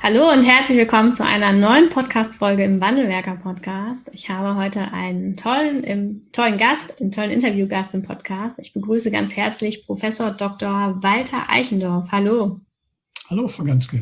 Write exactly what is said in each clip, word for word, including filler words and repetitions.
Hallo und herzlich willkommen zu einer neuen Podcast-Folge im Wandelwerker-Podcast. Ich habe heute einen tollen, im, tollen Gast, einen tollen Interviewgast im Podcast. Ich begrüße ganz herzlich Professor Doktor Walter Eichendorff. Hallo. Hallo, Frau Ganske.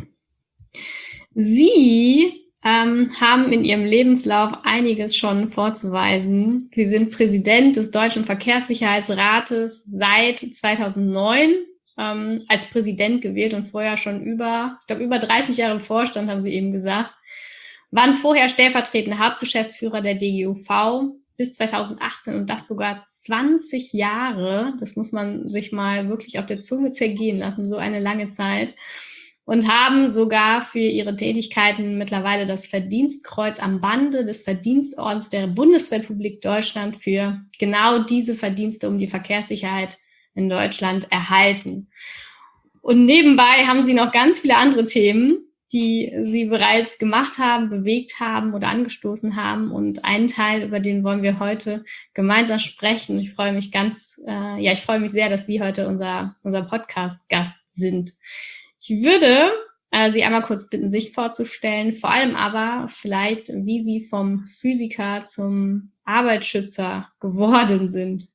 Sie ähm, haben in Ihrem Lebenslauf einiges schon vorzuweisen. Sie sind Präsident des Deutschen Verkehrssicherheitsrates seit zweitausendneun. Ähm, als Präsident gewählt und vorher schon über, ich glaube, über dreißig Jahre im Vorstand, haben Sie eben gesagt. Waren vorher stellvertretende Hauptgeschäftsführer der D G U V bis zweitausendachtzehn und das sogar zwanzig Jahre. Das muss man sich mal wirklich auf der Zunge zergehen lassen, so eine lange Zeit. Und haben sogar für ihre Tätigkeiten mittlerweile das Verdienstkreuz am Bande des Verdienstordens der Bundesrepublik Deutschland für genau diese Verdienste um die Verkehrssicherheit in Deutschland erhalten. Und nebenbei haben sie noch ganz viele andere Themen, die sie bereits gemacht haben, bewegt haben oder angestoßen haben. Und einen Teil, über den wollen wir heute gemeinsam sprechen. Ich freue mich ganz, äh, ja, ich freue mich sehr, dass Sie heute unser, unser Podcast-Gast sind. Ich würde äh, Sie einmal kurz bitten, sich vorzustellen, vor allem aber vielleicht, wie Sie vom Physiker zum Arbeitsschützer geworden sind.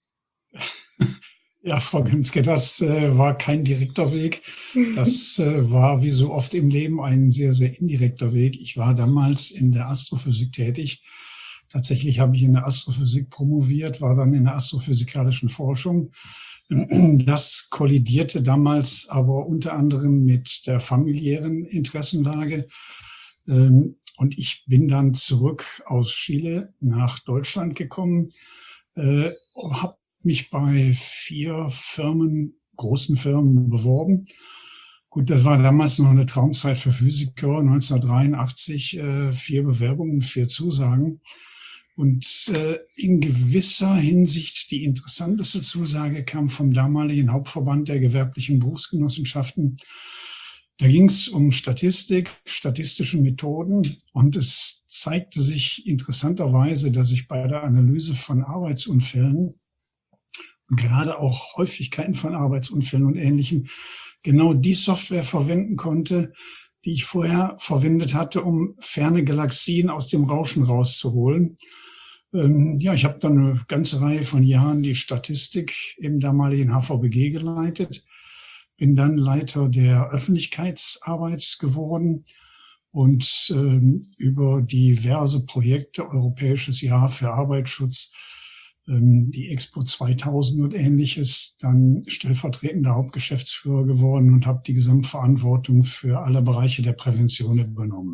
Ja, Frau Ganske, das äh, war kein direkter Weg. Das äh, war wie so oft im Leben ein sehr, sehr indirekter Weg. Ich war damals in der Astrophysik tätig. Tatsächlich habe ich in der Astrophysik promoviert, war dann in der astrophysikalischen Forschung. Das kollidierte damals aber unter anderem mit der familiären Interessenlage. Ähm, und ich bin dann zurück aus Chile nach Deutschland gekommen, äh, habe mich bei vier Firmen, großen Firmen beworben. Gut, das war damals noch eine Traumzeit für Physiker, neunzehnhundertdreiundachtzig, äh, vier Bewerbungen, vier Zusagen. Und äh, in gewisser Hinsicht die interessanteste Zusage kam vom damaligen Hauptverband der gewerblichen Berufsgenossenschaften. Da ging es um Statistik, statistische Methoden und es zeigte sich interessanterweise, dass ich bei der Analyse von Arbeitsunfällen und gerade auch Häufigkeiten von Arbeitsunfällen und Ähnlichem genau die Software verwenden konnte, die ich vorher verwendet hatte, um ferne Galaxien aus dem Rauschen rauszuholen. Ähm, ja, ich habe dann eine ganze Reihe von Jahren die Statistik im damaligen H V B G geleitet, bin dann Leiter der Öffentlichkeitsarbeit geworden und ähm, über diverse Projekte, Europäisches Jahr für Arbeitsschutz, die Expo zweitausend und Ähnliches, dann stellvertretender Hauptgeschäftsführer geworden und habe die Gesamtverantwortung für alle Bereiche der Prävention übernommen.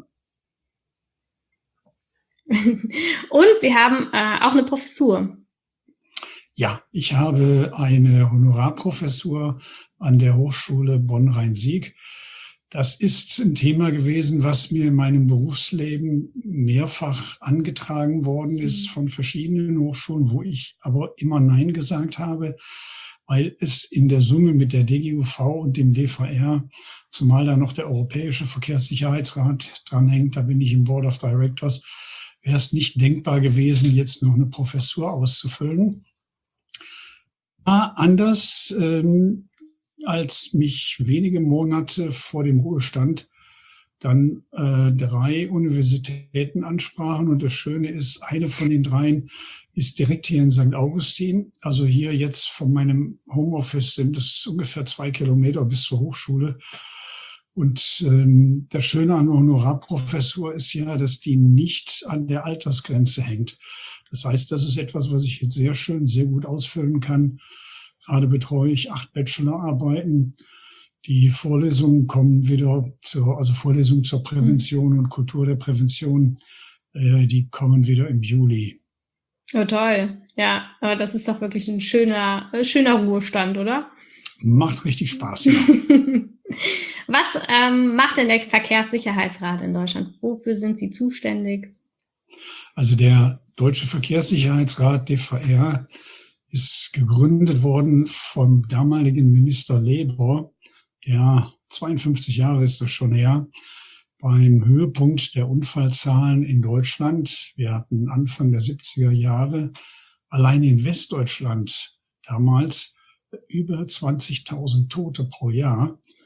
Und Sie haben äh, auch eine Professur. Ja, ich habe eine Honorarprofessur an der Hochschule Bonn-Rhein-Sieg. Das ist ein Thema gewesen, was mir in meinem Berufsleben mehrfach angetragen worden ist von verschiedenen Hochschulen, wo ich aber immer Nein gesagt habe, weil es in der Summe mit der D G U V und dem D V R, zumal da noch der Europäische Verkehrssicherheitsrat dranhängt, da bin ich im Board of Directors, wäre es nicht denkbar gewesen, jetzt noch eine Professur auszufüllen. War anders, ähm, als mich wenige Monate vor dem Ruhestand dann äh, drei Universitäten ansprachen. Und das Schöne ist, eine von den dreien ist direkt hier in Sankt Augustin. Also hier jetzt von meinem Homeoffice sind es ungefähr zwei Kilometer bis zur Hochschule. Und ähm, das Schöne an der Honorarprofessur ist ja, dass die nicht an der Altersgrenze hängt. Das heißt, das ist etwas, was ich jetzt sehr schön, sehr gut ausfüllen kann. Gerade betreue ich acht Bachelorarbeiten. Die Vorlesungen kommen wieder zur, also Vorlesungen zur Prävention und Kultur der Prävention, äh, die kommen wieder im Juli. Oh, toll. Ja, aber das ist doch wirklich ein schöner, äh, schöner Ruhestand, oder? Macht richtig Spaß, ja. Was ähm, macht denn der Verkehrssicherheitsrat in Deutschland? Wofür sind Sie zuständig? Also der Deutsche Verkehrssicherheitsrat, D V R, ist gegründet worden vom damaligen Minister Leber, der zweiundfünfzig Jahre ist das schon her, beim Höhepunkt der Unfallzahlen in Deutschland. Wir hatten Anfang der siebziger Jahre allein in Westdeutschland damals über zwanzigtausend Tote pro Jahr.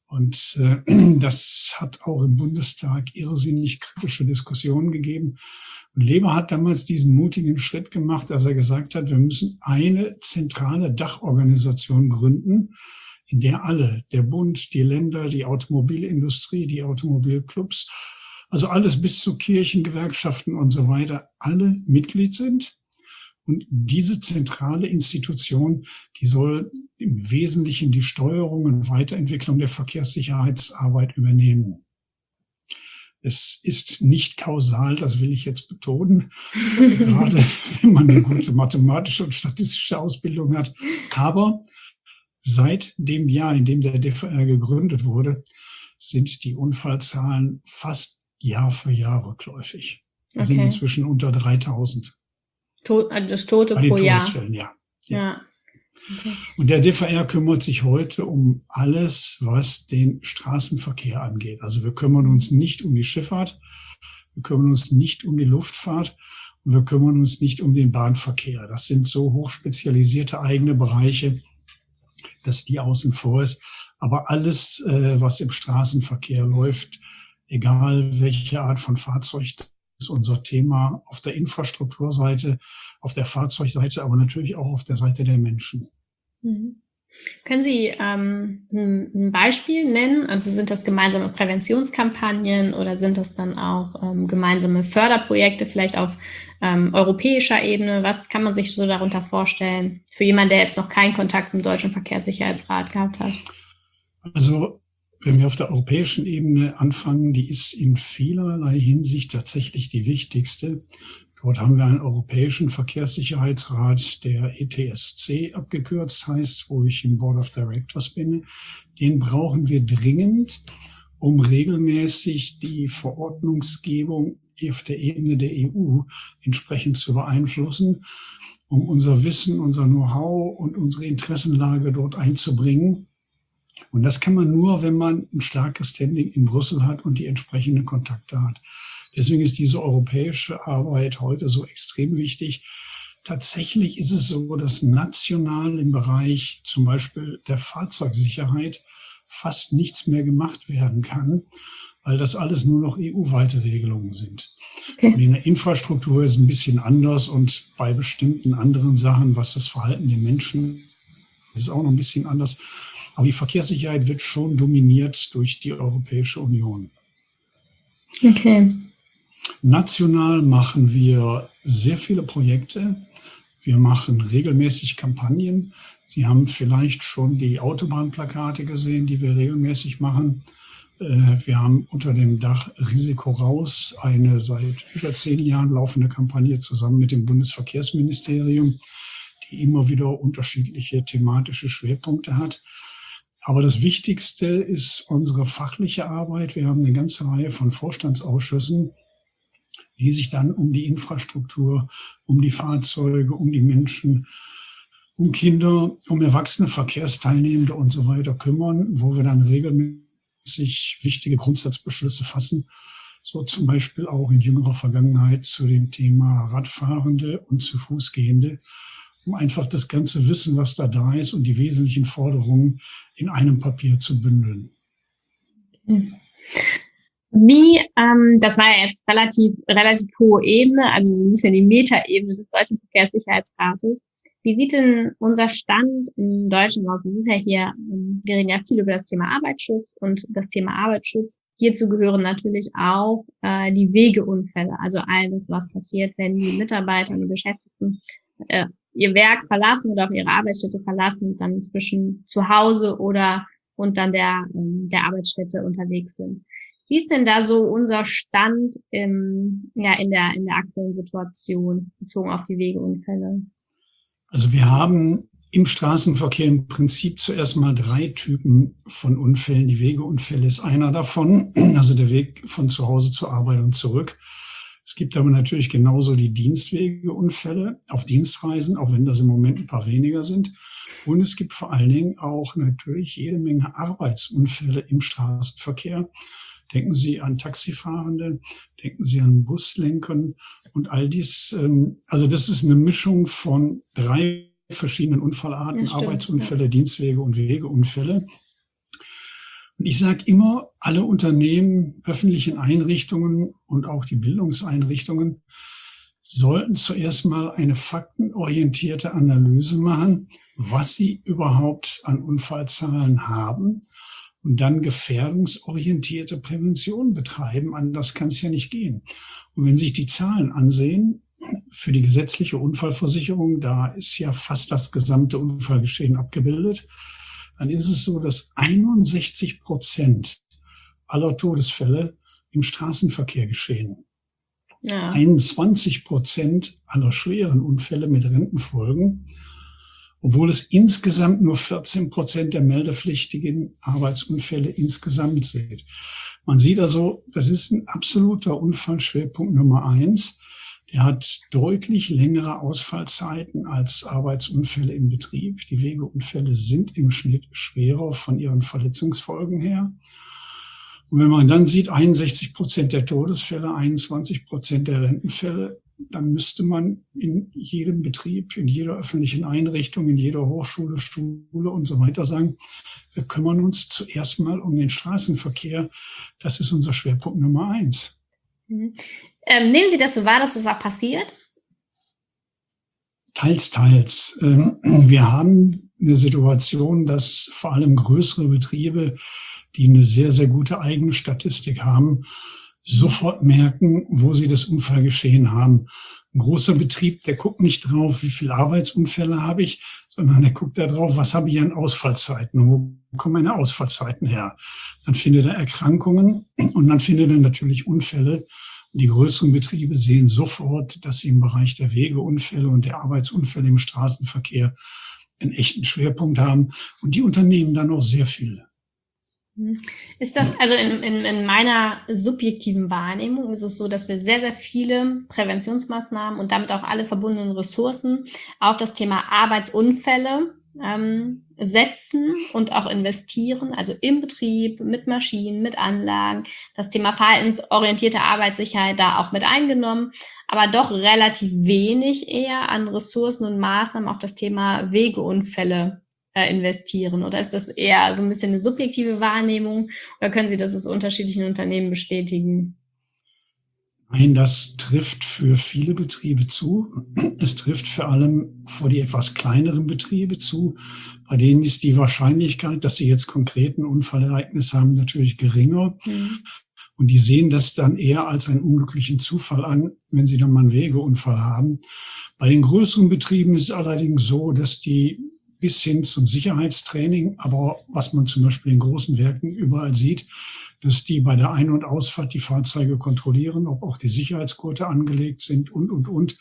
Und äh, das hat auch im Bundestag irrsinnig kritische Diskussionen gegeben. Und Leber hat damals diesen mutigen Schritt gemacht, dass er gesagt hat, wir müssen eine zentrale Dachorganisation gründen, in der alle, der Bund, die Länder, die Automobilindustrie, die Automobilclubs, also alles bis zu Kirchen, Gewerkschaften und so weiter, alle Mitglied sind. Und diese zentrale Institution, die soll im Wesentlichen die Steuerung und Weiterentwicklung der Verkehrssicherheitsarbeit übernehmen. Es ist nicht kausal, das will ich jetzt betonen, gerade wenn man eine gute mathematische und statistische Ausbildung hat. Aber seit dem Jahr, in dem der D V R gegründet wurde, sind die Unfallzahlen fast Jahr für Jahr rückläufig. Wir okay. sind inzwischen unter dreitausend. Tod, also das Tote pro Jahr. Todesfällen, ja. ja. ja. Okay. Und der D V R kümmert sich heute um alles, was den Straßenverkehr angeht. Also wir kümmern uns nicht um die Schifffahrt, wir kümmern uns nicht um die Luftfahrt und wir kümmern uns nicht um den Bahnverkehr. Das sind so hochspezialisierte eigene Bereiche, dass die außen vor ist. Aber alles, was im Straßenverkehr läuft, egal welche Art von Fahrzeug, ist unser Thema auf der Infrastrukturseite, auf der Fahrzeugseite, aber natürlich auch auf der Seite der Menschen. Mhm. Können Sie ähm, ein Beispiel nennen? Also sind das gemeinsame Präventionskampagnen oder sind das dann auch ähm, gemeinsame Förderprojekte, vielleicht auf ähm, europäischer Ebene? Was kann man sich so darunter vorstellen, für jemanden, der jetzt noch keinen Kontakt zum Deutschen Verkehrssicherheitsrat gehabt hat? Also wenn wir auf der europäischen Ebene anfangen, die ist in vielerlei Hinsicht tatsächlich die wichtigste. Dort haben wir einen Europäischen Verkehrssicherheitsrat, der E T S C abgekürzt heißt, wo ich im Board of Directors bin. Den brauchen wir dringend, um regelmäßig die Verordnungsgebung auf der Ebene der E U entsprechend zu beeinflussen, um unser Wissen, unser Know-how und unsere Interessenlage dort einzubringen. Und das kann man nur, wenn man ein starkes Standing in Brüssel hat und die entsprechenden Kontakte hat. Deswegen ist diese europäische Arbeit heute so extrem wichtig. Tatsächlich ist es so, dass national im Bereich zum Beispiel der Fahrzeugsicherheit fast nichts mehr gemacht werden kann, weil das alles nur noch E U-weite Regelungen sind. Okay. Und in der Infrastruktur ist es ein bisschen anders und bei bestimmten anderen Sachen, was das Verhalten der Menschen ist, auch noch ein bisschen anders. Aber die Verkehrssicherheit wird schon dominiert durch die Europäische Union. Okay. National machen wir sehr viele Projekte. Wir machen regelmäßig Kampagnen. Sie haben vielleicht schon die Autobahnplakate gesehen, die wir regelmäßig machen. Wir haben unter dem Dach Risiko raus eine seit über zehn Jahren laufende Kampagne zusammen mit dem Bundesverkehrsministerium, die immer wieder unterschiedliche thematische Schwerpunkte hat. Aber das Wichtigste ist unsere fachliche Arbeit. Wir haben eine ganze Reihe von Vorstandsausschüssen, die sich dann um die Infrastruktur, um die Fahrzeuge, um die Menschen, um Kinder, um erwachsene Verkehrsteilnehmende und so weiter kümmern, wo wir dann regelmäßig wichtige Grundsatzbeschlüsse fassen. So zum Beispiel auch in jüngerer Vergangenheit zu dem Thema Radfahrende und zu Fußgehende, um einfach das ganze Wissen, was da da ist und die wesentlichen Forderungen in einem Papier zu bündeln. Wie, ähm, das war ja jetzt relativ, relativ hohe Ebene, also so ein bisschen die Metaebene des Deutschen Verkehrssicherheitsrates. Wie sieht denn unser Stand in Deutschland aus? Es ist ja hier, wir reden ja viel über das Thema Arbeitsschutz und das Thema Arbeitsschutz. Hierzu gehören natürlich auch äh, die Wegeunfälle, also alles, was passiert, wenn die Mitarbeiter und die Beschäftigten äh, ihr Werk verlassen oder auch ihre Arbeitsstätte verlassen und dann zwischen zu Hause oder und dann der, der Arbeitsstätte unterwegs sind. Wie ist denn da so unser Stand im, ja, in der, in der aktuellen Situation bezogen auf die Wegeunfälle? Also wir haben im Straßenverkehr im Prinzip zuerst mal drei Typen von Unfällen. Die Wegeunfälle ist einer davon, also der Weg von zu Hause zur Arbeit und zurück. Es gibt aber natürlich genauso die Dienstwegeunfälle auf Dienstreisen, auch wenn das im Moment ein paar weniger sind. Und es gibt vor allen Dingen auch natürlich jede Menge Arbeitsunfälle im Straßenverkehr. Denken Sie an Taxifahrende, denken Sie an Buslenkern und all dies. Also das ist eine Mischung von drei verschiedenen Unfallarten, ja, stimmt, Arbeitsunfälle, ja. Dienstwege und Wegeunfälle. Und ich sage immer, alle Unternehmen, öffentlichen Einrichtungen und auch die Bildungseinrichtungen sollten zuerst mal eine faktenorientierte Analyse machen, was sie überhaupt an Unfallzahlen haben und dann gefährdungsorientierte Prävention betreiben. Anders kann es ja nicht gehen. Und wenn Sie sich die Zahlen ansehen, für die gesetzliche Unfallversicherung, da ist ja fast das gesamte Unfallgeschehen abgebildet, dann ist es so, dass einundsechzig Prozent aller Todesfälle im Straßenverkehr geschehen. Ja. einundzwanzig Prozent aller schweren Unfälle mit Rentenfolgen, obwohl es insgesamt nur vierzehn Prozent der meldepflichtigen Arbeitsunfälle insgesamt sind. Man sieht also, das ist ein absoluter Unfallschwerpunkt Nummer eins. Der hat deutlich längere Ausfallzeiten als Arbeitsunfälle im Betrieb. Die Wegeunfälle sind im Schnitt schwerer von ihren Verletzungsfolgen her. Und wenn man dann sieht, einundsechzig Prozent der Todesfälle, einundzwanzig Prozent der Rentenfälle, dann müsste man in jedem Betrieb, in jeder öffentlichen Einrichtung, in jeder Hochschule, Schule und so weiter sagen, wir kümmern uns zuerst mal um den Straßenverkehr. Das ist unser Schwerpunkt Nummer eins. Mhm. Ähm, nehmen Sie das so wahr, dass das auch passiert? Teils, teils. Ähm, wir haben eine Situation, dass vor allem größere Betriebe, die eine sehr, sehr gute eigene Statistik haben, sofort merken, wo sie das Unfallgeschehen haben. Ein großer Betrieb, der guckt nicht drauf, wie viele Arbeitsunfälle habe ich, sondern der guckt da drauf, was habe ich an Ausfallzeiten und wo kommen meine Ausfallzeiten her. Dann findet er Erkrankungen und dann findet er natürlich Unfälle. Die größeren Betriebe sehen sofort, dass sie im Bereich der Wegeunfälle und der Arbeitsunfälle im Straßenverkehr einen echten Schwerpunkt haben. Und die unternehmen dann auch sehr viel. Ist das, also in, in, in meiner subjektiven Wahrnehmung ist es so, dass wir sehr, sehr viele Präventionsmaßnahmen und damit auch alle verbundenen Ressourcen auf das Thema Arbeitsunfälle ähm, setzen und auch investieren, also im Betrieb, mit Maschinen, mit Anlagen, das Thema verhaltensorientierte Arbeitssicherheit da auch mit eingenommen, aber doch relativ wenig eher an Ressourcen und Maßnahmen auf das Thema Wegeunfälle äh, investieren. Oder ist das eher so ein bisschen eine subjektive Wahrnehmung oder können Sie das aus unterschiedlichen Unternehmen bestätigen? Nein, das trifft für viele Betriebe zu. Es trifft vor allem für die etwas kleineren Betriebe zu. Bei denen ist die Wahrscheinlichkeit, dass sie jetzt konkreten Unfallereignis haben, natürlich geringer. Mhm. Und die sehen das dann eher als einen unglücklichen Zufall an, wenn sie dann mal einen Wegeunfall haben. Bei den größeren Betrieben ist es allerdings so, dass die bis hin zum Sicherheitstraining, aber was man zum Beispiel in großen Werken überall sieht, dass die bei der Ein- und Ausfahrt die Fahrzeuge kontrollieren, ob auch die Sicherheitsgurte angelegt sind und, und, und.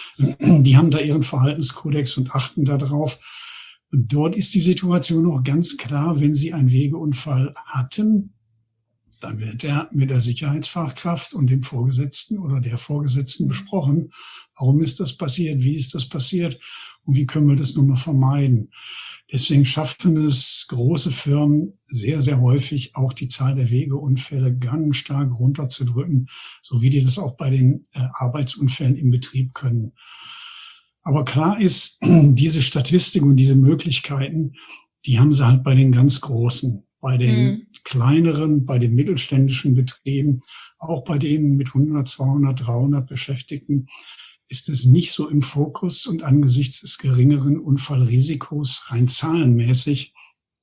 Die haben da ihren Verhaltenskodex und achten darauf. Und dort ist die Situation auch ganz klar, wenn sie einen Wegeunfall hatten, dann wird er mit der Sicherheitsfachkraft und dem Vorgesetzten oder der Vorgesetzten besprochen. Warum ist das passiert? Wie ist das passiert? Und wie können wir das nun mal vermeiden? Deswegen schaffen es große Firmen sehr, sehr häufig auch die Zahl der Wegeunfälle ganz stark runterzudrücken, so wie die das auch bei den äh, Arbeitsunfällen im Betrieb können. Aber klar ist, diese Statistik und diese Möglichkeiten, die haben sie halt bei den ganz Großen. Bei den hm. kleineren, bei den mittelständischen Betrieben, auch bei denen mit hundert, zweihundert, dreihundert Beschäftigten, ist es nicht so im Fokus und angesichts des geringeren Unfallrisikos rein zahlenmäßig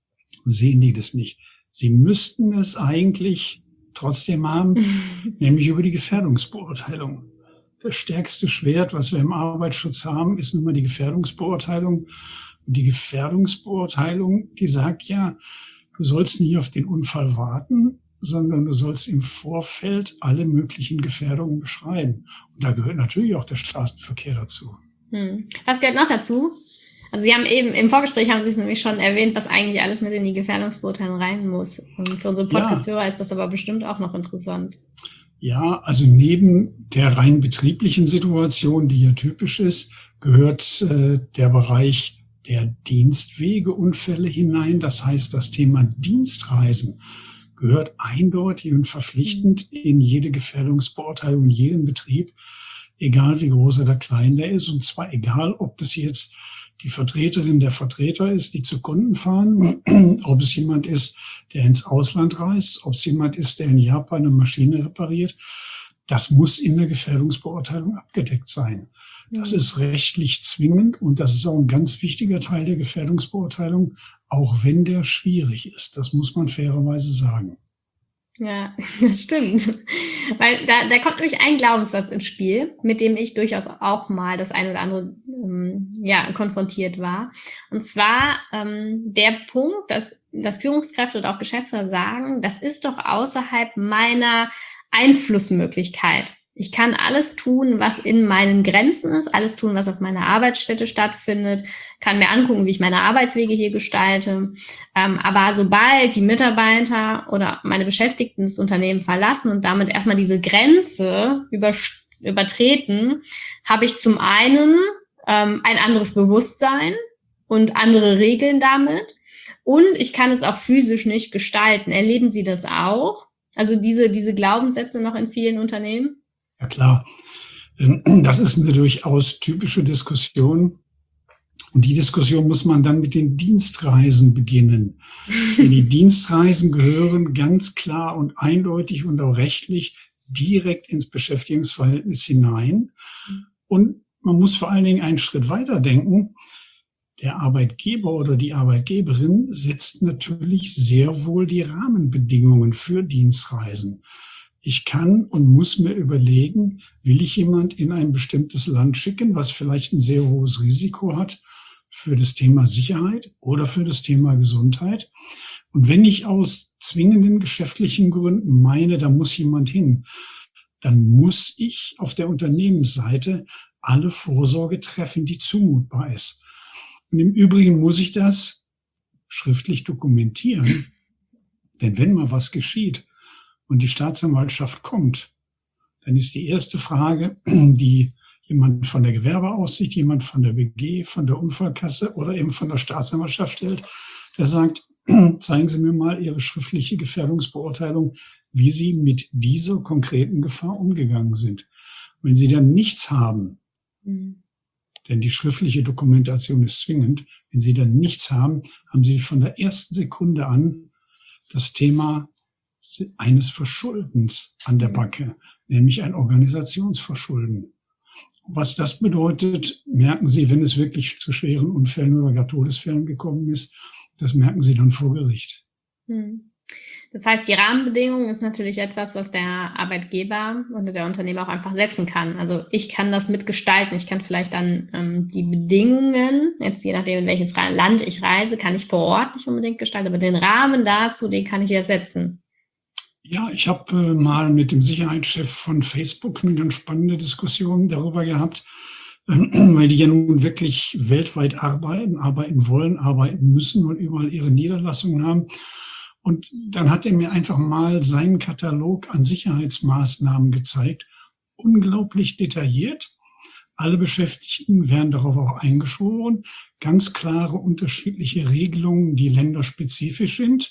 sehen die das nicht. Sie müssten es eigentlich trotzdem haben, nämlich über die Gefährdungsbeurteilung. Das stärkste Schwert, was wir im Arbeitsschutz haben, ist nun mal die Gefährdungsbeurteilung. Und die Gefährdungsbeurteilung, die sagt ja, du sollst nicht auf den Unfall warten, sondern du sollst im Vorfeld alle möglichen Gefährdungen beschreiben. Und da gehört natürlich auch der Straßenverkehr dazu. Hm. Was gehört noch dazu? Also Sie haben eben, im Vorgespräch haben Sie es nämlich schon erwähnt, was eigentlich alles mit in die Gefährdungsbeurteilung rein muss. Und für unsere Podcast-Hörer ja. ist das aber bestimmt auch noch interessant. Ja, also neben der rein betrieblichen Situation, die ja typisch ist, gehört äh, der Bereich der Dienstwegeunfälle hinein. Das heißt, das Thema Dienstreisen gehört eindeutig und verpflichtend in jede Gefährdungsbeurteilung, in jedem Betrieb, egal wie groß oder klein der ist. Und zwar egal, ob das jetzt die Vertreterin der Vertreter ist, die zu Kunden fahren, ob es jemand ist, der ins Ausland reist, ob es jemand ist, der in Japan eine Maschine repariert. Das muss in der Gefährdungsbeurteilung abgedeckt sein. Das ist rechtlich zwingend und das ist auch ein ganz wichtiger Teil der Gefährdungsbeurteilung, auch wenn der schwierig ist. Das muss man fairerweise sagen. Ja, das stimmt. Weil da, da kommt nämlich ein Glaubenssatz ins Spiel, mit dem ich durchaus auch mal das eine oder andere ähm, ja, konfrontiert war. Und zwar ähm, der Punkt, dass, dass Führungskräfte oder auch Geschäftsführer sagen, das ist doch außerhalb meiner Einflussmöglichkeit. Ich kann alles tun, was in meinen Grenzen ist, alles tun, was auf meiner Arbeitsstätte stattfindet, kann mir angucken, wie ich meine Arbeitswege hier gestalte. Ähm, aber sobald die Mitarbeiter oder meine Beschäftigten das Unternehmen verlassen und damit erstmal diese Grenze über, übertreten, habe ich zum einen ähm, ein anderes Bewusstsein und andere Regeln damit. Und ich kann es auch physisch nicht gestalten. Erleben Sie das auch? Also diese, diese Glaubenssätze noch in vielen Unternehmen? Ja klar, das ist eine durchaus typische Diskussion. Und die Diskussion muss man dann mit den Dienstreisen beginnen. Denn die Dienstreisen gehören ganz klar und eindeutig und auch rechtlich direkt ins Beschäftigungsverhältnis hinein. Und man muss vor allen Dingen einen Schritt weiter denken. Der Arbeitgeber oder die Arbeitgeberin setzt natürlich sehr wohl die Rahmenbedingungen für Dienstreisen. Ich kann und muss mir überlegen, will ich jemand in ein bestimmtes Land schicken, was vielleicht ein sehr hohes Risiko hat für das Thema Sicherheit oder für das Thema Gesundheit. Und wenn ich aus zwingenden geschäftlichen Gründen meine, da muss jemand hin, dann muss ich auf der Unternehmensseite alle Vorsorge treffen, die zumutbar ist. Und im Übrigen muss ich das schriftlich dokumentieren, denn wenn mal was geschieht und die Staatsanwaltschaft kommt, dann ist die erste Frage, die jemand von der Gewerbeaufsicht, jemand von der B G, von der Unfallkasse oder eben von der Staatsanwaltschaft stellt, der sagt, zeigen Sie mir mal Ihre schriftliche Gefährdungsbeurteilung, wie Sie mit dieser konkreten Gefahr umgegangen sind. Wenn Sie dann nichts haben, mhm. denn die schriftliche Dokumentation ist zwingend, wenn Sie dann nichts haben, haben Sie von der ersten Sekunde an das Thema eines Verschuldens an der Backe, nämlich ein Organisationsverschulden. Was das bedeutet, merken Sie, wenn es wirklich zu schweren Unfällen oder gar Todesfällen gekommen ist, das merken Sie dann vor Gericht. Das heißt, die Rahmenbedingungen ist natürlich etwas, was der Arbeitgeber oder der Unternehmer auch einfach setzen kann. Also ich kann das mitgestalten. Ich kann vielleicht dann ähm, die Bedingungen, jetzt je nachdem, in welches Land ich reise, kann ich vor Ort nicht unbedingt gestalten, aber den Rahmen dazu, den kann ich ja setzen. Ja, ich habe äh, mal mit dem Sicherheitschef von Facebook eine ganz spannende Diskussion darüber gehabt, äh, weil die ja nun wirklich weltweit arbeiten, arbeiten wollen, arbeiten müssen und überall ihre Niederlassungen haben. Und dann hat er mir einfach mal seinen Katalog an Sicherheitsmaßnahmen gezeigt, unglaublich detailliert. Alle Beschäftigten werden darauf auch eingeschworen, ganz klare unterschiedliche Regelungen, die länderspezifisch sind.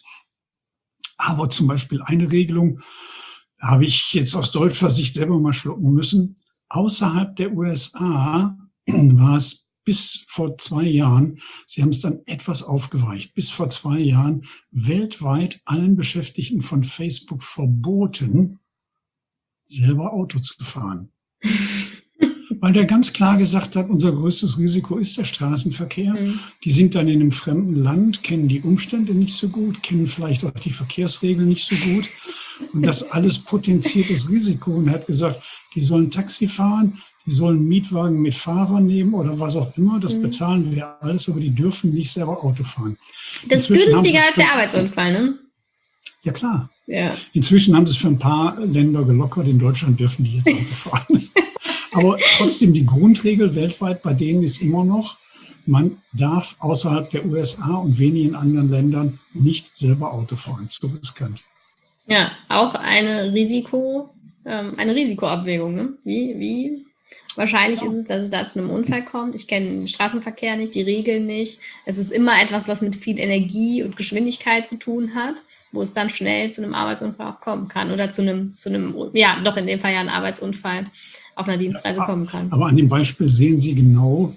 Aber zum Beispiel eine Regelung habe ich jetzt aus deutscher Sicht selber mal schlucken müssen. Außerhalb der U S A war es bis vor zwei Jahren, sie haben es dann etwas aufgeweicht, bis vor zwei Jahren weltweit allen Beschäftigten von Facebook verboten, selber Auto zu fahren. Weil der ganz klar gesagt hat, unser größtes Risiko ist der Straßenverkehr. Mhm. Die sind dann in einem fremden Land, kennen die Umstände nicht so gut, kennen vielleicht auch die Verkehrsregeln nicht so gut. Und das alles potenziertes Risiko. Und er hat gesagt, die sollen Taxi fahren, die sollen Mietwagen mit Fahrern nehmen oder was auch immer. Das mhm. bezahlen wir alles, aber die dürfen nicht selber Auto fahren. Das ist günstiger als der Arbeitsunfall, ne? Ja, klar. Ja. Inzwischen haben sie es für ein paar Länder gelockert. In Deutschland dürfen die jetzt Auto fahren. Aber trotzdem, die Grundregel weltweit bei denen ist immer noch, man darf außerhalb der U S A und wenigen anderen Ländern nicht selber Auto fahren. So riskant. Ja, auch eine Risiko, ähm, eine Risikoabwägung. Ne? Wie, wie wahrscheinlich ja. ist es, dass es da zu einem Unfall kommt. Ich kenne den Straßenverkehr nicht, die Regeln nicht. Es ist immer etwas, was mit viel Energie und Geschwindigkeit zu tun hat, wo es dann schnell zu einem Arbeitsunfall auch kommen kann oder zu einem, zu einem, ja, doch in dem Fall ja ein Arbeitsunfall auf einer Dienstreise ja, kommen kann. Aber an dem Beispiel sehen Sie genau,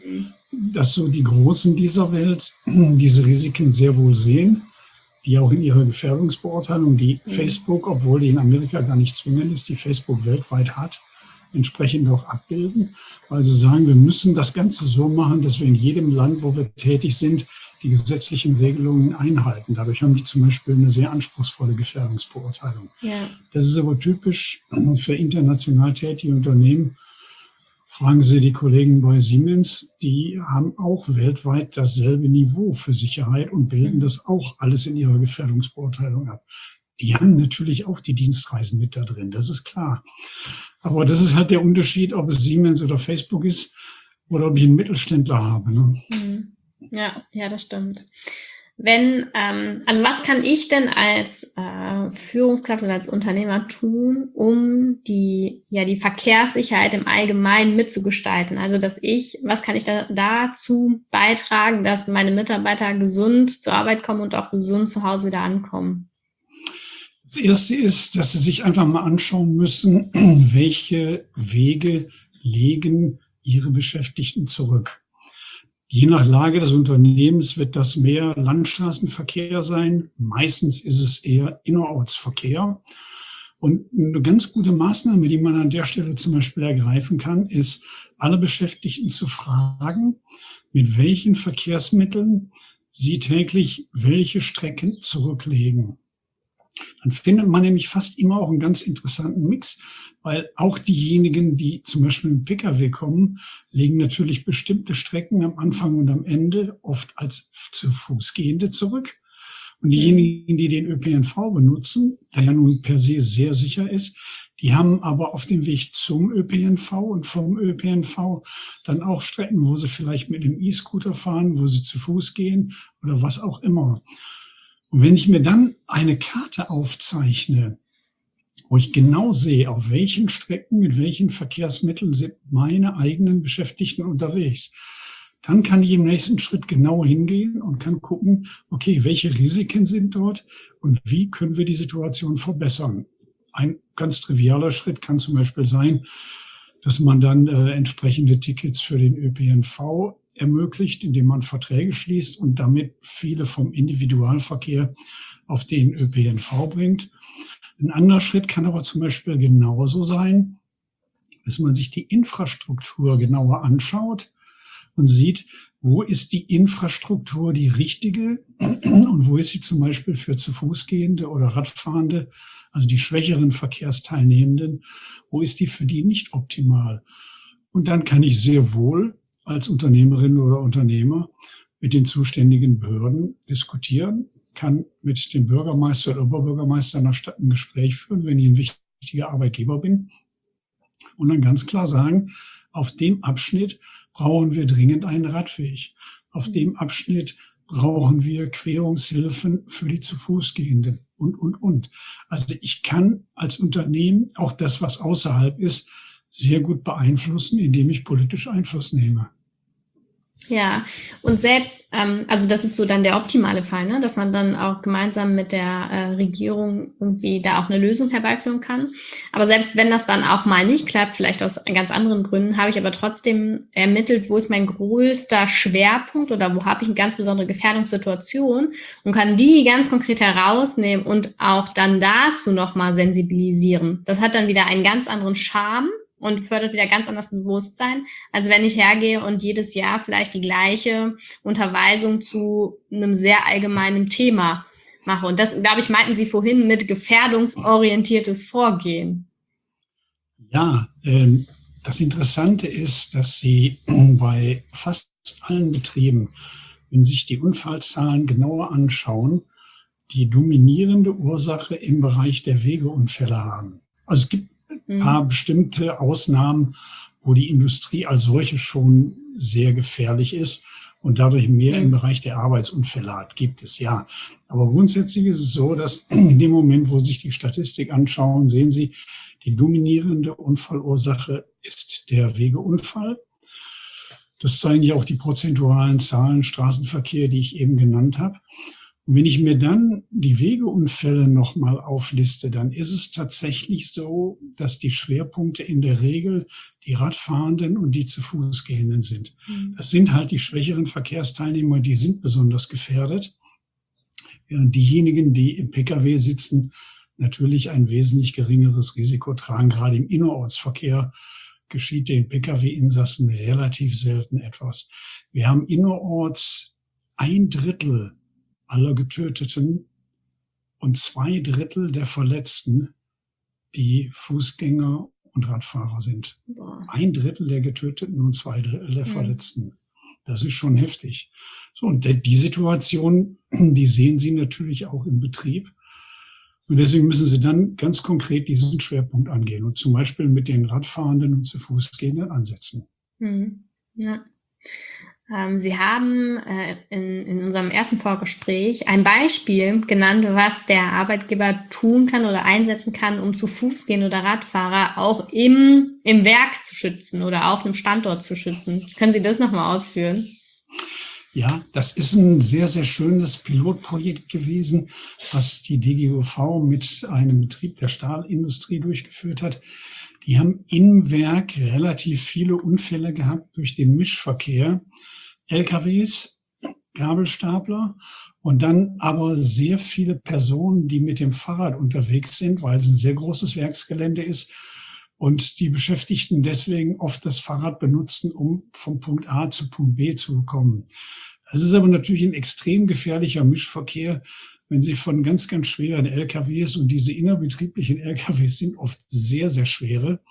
dass so die Großen dieser Welt diese Risiken sehr wohl sehen, die auch in ihrer Gefährdungsbeurteilung, die mhm. Facebook, obwohl die in Amerika gar nicht zwingend ist, die Facebook weltweit hat, entsprechend auch abbilden, weil sie sagen, wir müssen das Ganze so machen, dass wir in jedem Land, wo wir tätig sind, die gesetzlichen Regelungen einhalten. Dadurch haben die zum Beispiel eine sehr anspruchsvolle Gefährdungsbeurteilung. Ja. Das ist aber typisch für international tätige Unternehmen. Fragen Sie die Kollegen bei Siemens, die haben auch weltweit dasselbe Niveau für Sicherheit und bilden das auch alles in ihrer Gefährdungsbeurteilung ab. Die haben natürlich auch die Dienstreisen mit da drin, das ist klar. Aber das ist halt der Unterschied, ob es Siemens oder Facebook ist oder ob ich einen Mittelständler habe. Ne? Ja, ja, das stimmt. Wenn, ähm, also was kann ich denn als äh, Führungskraft oder als Unternehmer tun, um die, ja, die Verkehrssicherheit im Allgemeinen mitzugestalten? Also, dass ich, was kann ich da dazu beitragen, dass meine Mitarbeiter gesund zur Arbeit kommen und auch gesund zu Hause wieder ankommen? Das Erste ist, dass Sie sich einfach mal anschauen müssen, welche Wege legen Ihre Beschäftigten zurück. Je nach Lage des Unternehmens wird das mehr Landstraßenverkehr sein. Meistens ist es eher Innerortsverkehr. Und eine ganz gute Maßnahme, die man an der Stelle zum Beispiel ergreifen kann, ist, alle Beschäftigten zu fragen, mit welchen Verkehrsmitteln sie täglich welche Strecken zurücklegen. Dann findet man nämlich fast immer auch einen ganz interessanten Mix, weil auch diejenigen, die zum Beispiel mit P K W kommen, legen natürlich bestimmte Strecken am Anfang und am Ende oft als zu Fuß gehende zurück. Und diejenigen, die den Ö P N V benutzen, der ja nun per se sehr sicher ist, die haben aber auf dem Weg zum Ö P N V und vom Ö P N V dann auch Strecken, wo sie vielleicht mit einem E-Scooter fahren, wo sie zu Fuß gehen oder was auch immer. Und wenn ich mir dann eine Karte aufzeichne, wo ich genau sehe, auf welchen Strecken, mit welchen Verkehrsmitteln sind meine eigenen Beschäftigten unterwegs, dann kann ich im nächsten Schritt genau hingehen und kann gucken, okay, welche Risiken sind dort und wie können wir die Situation verbessern. Ein ganz trivialer Schritt kann zum Beispiel sein, dass man dann äh, entsprechende Tickets für den Ö P N V ermöglicht, indem man Verträge schließt und damit viele vom Individualverkehr auf den Ö P N V bringt. Ein anderer Schritt kann aber zum Beispiel genauso sein, dass man sich die Infrastruktur genauer anschaut und sieht, wo ist die Infrastruktur die richtige und wo ist sie zum Beispiel für zu Fuß gehende oder Radfahrende, also die schwächeren Verkehrsteilnehmenden, wo ist die für die nicht optimal? Und dann kann ich sehr wohl als Unternehmerin oder Unternehmer mit den zuständigen Behörden diskutieren, kann mit dem Bürgermeister oder Oberbürgermeister einer Stadt ein Gespräch führen, wenn ich ein wichtiger Arbeitgeber bin, und dann ganz klar sagen, auf dem Abschnitt brauchen wir dringend einen Radweg. Auf dem Abschnitt brauchen wir Querungshilfen für die zu Fuß gehenden und, und, und. Also ich kann als Unternehmen auch das, was außerhalb ist, sehr gut beeinflussen, indem ich politisch Einfluss nehme. Ja, und selbst, ähm, also das ist so dann der optimale Fall, ne? Dass man dann auch gemeinsam mit der äh, Regierung irgendwie da auch eine Lösung herbeiführen kann. Aber selbst wenn das dann auch mal nicht klappt, vielleicht aus ganz anderen Gründen, habe ich aber trotzdem ermittelt, wo ist mein größter Schwerpunkt oder wo habe ich eine ganz besondere Gefährdungssituation und kann die ganz konkret herausnehmen und auch dann dazu nochmal sensibilisieren. Das hat dann wieder einen ganz anderen Charme und fördert wieder ganz anderes Bewusstsein, als wenn ich hergehe und jedes Jahr vielleicht die gleiche Unterweisung zu einem sehr allgemeinen Thema mache. Und das, glaube ich, meinten Sie vorhin mit gefährdungsorientiertes Vorgehen. Ja, ähm, das Interessante ist, dass Sie bei fast allen Betrieben, wenn Sie sich die Unfallzahlen genauer anschauen, die dominierende Ursache im Bereich der Wegeunfälle haben. Also es gibt ein paar bestimmte Ausnahmen, wo die Industrie als solche schon sehr gefährlich ist und dadurch mehr im Bereich der Arbeitsunfälle hat, gibt es, ja. Aber grundsätzlich ist es so, dass in dem Moment, wo Sie sich die Statistik anschauen, sehen Sie, die dominierende Unfallursache ist der Wegeunfall. Das zeigen ja auch die prozentualen Zahlen Straßenverkehr, die ich eben genannt habe. Und wenn ich mir dann die Wegeunfälle nochmal aufliste, dann ist es tatsächlich so, dass die Schwerpunkte in der Regel die Radfahrenden und die zu Fuß gehenden sind. Mhm. Das sind halt die schwächeren Verkehrsteilnehmer, die sind besonders gefährdet. Während diejenigen, die im Pkw sitzen, natürlich ein wesentlich geringeres Risiko tragen. Gerade im Innerortsverkehr geschieht den Pkw-Insassen relativ selten etwas. Wir haben innerorts ein Drittel aller Getöteten und zwei Drittel der Verletzten, die Fußgänger und Radfahrer sind. Boah. Ein Drittel der Getöteten und zwei Drittel der Mhm. Verletzten. Das ist schon heftig. So, und die Situation, die sehen Sie natürlich auch im Betrieb. Und deswegen müssen Sie dann ganz konkret diesen Schwerpunkt angehen und zum Beispiel mit den Radfahrenden und zu Fußgehenden ansetzen. Mhm. Ja. Ähm, Sie haben äh, in, in unserem ersten Vorgespräch ein Beispiel genannt, was der Arbeitgeber tun kann oder einsetzen kann, um zu Fußgehende oder Radfahrer auch im, im Werk zu schützen oder auf einem Standort zu schützen. Können Sie das nochmal ausführen? Ja, das ist ein sehr, sehr schönes Pilotprojekt gewesen, was die D G U V mit einem Betrieb der Stahlindustrie durchgeführt hat. Die haben im Werk relativ viele Unfälle gehabt durch den Mischverkehr. L K Ws, Gabelstapler und dann aber sehr viele Personen, die mit dem Fahrrad unterwegs sind, weil es ein sehr großes Werksgelände ist und die Beschäftigten deswegen oft das Fahrrad benutzen, um vom Punkt A zu Punkt B zu kommen. Das ist aber natürlich ein extrem gefährlicher Mischverkehr, wenn Sie von ganz, ganz schweren L K Ws, und diese innerbetrieblichen L K Ws sind oft sehr, sehr schwere,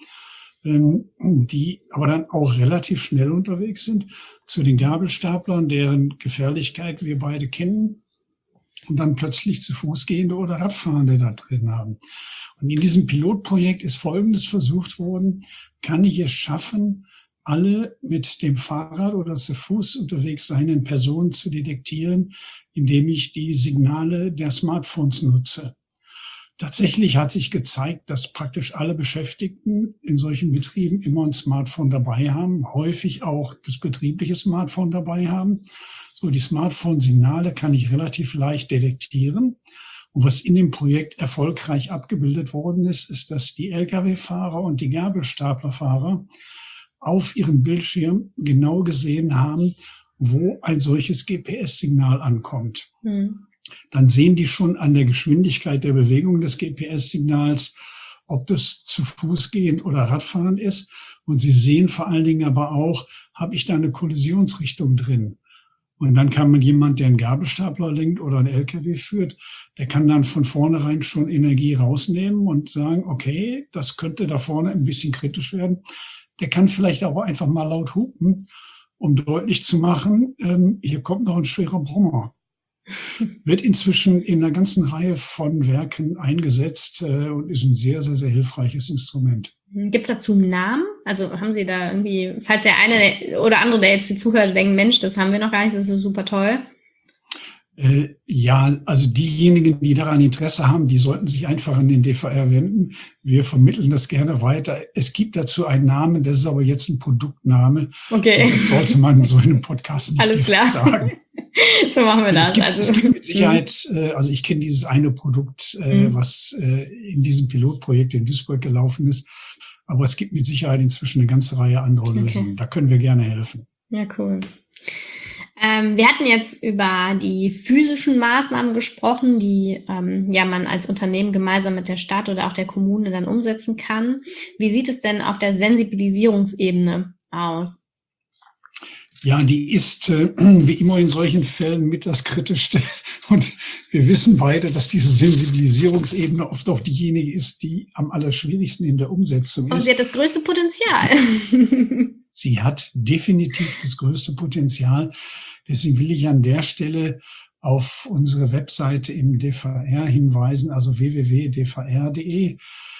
die aber dann auch relativ schnell unterwegs sind, zu den Gabelstaplern, deren Gefährlichkeit wir beide kennen, und dann plötzlich zu Fußgehende oder Radfahrende da drin haben. Und in diesem Pilotprojekt ist Folgendes versucht worden: Kann ich es schaffen, alle mit dem Fahrrad oder zu Fuß unterwegs seinen Personen zu detektieren, indem ich die Signale der Smartphones nutze? Tatsächlich hat sich gezeigt, dass praktisch alle Beschäftigten in solchen Betrieben immer ein Smartphone dabei haben, häufig auch das betriebliche Smartphone dabei haben. So, die Smartphone-Signale kann ich relativ leicht detektieren. Und was in dem Projekt erfolgreich abgebildet worden ist, ist, dass die L K W-Fahrer und die Gabelstaplerfahrer auf ihrem Bildschirm genau gesehen haben, wo ein solches G P S-Signal ankommt. Mhm. Dann sehen die schon an der Geschwindigkeit der Bewegung des G P S-Signals, ob das zu Fuß gehend oder Radfahren ist. Und sie sehen vor allen Dingen aber auch, habe ich da eine Kollisionsrichtung drin? Und dann kann man jemand, der einen Gabelstapler lenkt oder einen L K W führt, der kann dann von vornherein schon Energie rausnehmen und sagen, okay, das könnte da vorne ein bisschen kritisch werden. Der kann vielleicht aber einfach mal laut hupen, um deutlich zu machen, ähm, hier kommt noch ein schwerer Brummer. Wird inzwischen in einer ganzen Reihe von Werken eingesetzt äh, und ist ein sehr, sehr, sehr hilfreiches Instrument. Gibt es dazu einen Namen? Also haben Sie da irgendwie, falls der eine oder andere, der jetzt hier zuhört, denkt, Mensch, das haben wir noch gar nicht, das ist super toll. Äh, ja, also diejenigen, die daran Interesse haben, die sollten sich einfach an den D V R wenden. Wir vermitteln das gerne weiter. Es gibt dazu einen Namen, das ist aber jetzt ein Produktname. Okay. Das sollte man so in einem Podcast nicht Alles klar. sagen. So machen wir das. Es gibt, also, es gibt mit Sicherheit, äh, also ich kenne dieses eine Produkt, äh, mhm. was äh, in diesem Pilotprojekt in Duisburg gelaufen ist. Aber es gibt mit Sicherheit inzwischen eine ganze Reihe anderer Okay. Lösungen. Da können wir gerne helfen. Ja, cool. Ähm, wir hatten jetzt über die physischen Maßnahmen gesprochen, die ähm, ja man als Unternehmen gemeinsam mit der Stadt oder auch der Kommune dann umsetzen kann. Wie sieht es denn auf der Sensibilisierungsebene aus? Ja, die ist äh, wie immer in solchen Fällen mit das Kritischste. Und wir wissen beide, dass diese Sensibilisierungsebene oft auch diejenige ist, die am allerschwierigsten in der Umsetzung ist. Und sie hat das größte Potenzial. Sie hat definitiv das größte Potenzial. Deswegen will ich an der Stelle auf unsere Webseite im D V R hinweisen, also w w w punkt d v r punkt d e.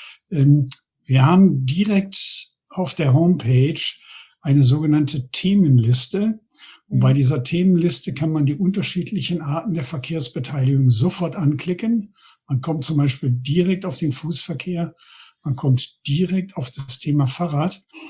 Wir haben direkt auf der Homepage eine sogenannte Themenliste. Und bei dieser Themenliste kann man die unterschiedlichen Arten der Verkehrsbeteiligung sofort anklicken. Man kommt zum Beispiel direkt auf den Fußverkehr. Man kommt direkt auf das Thema Fahrrad.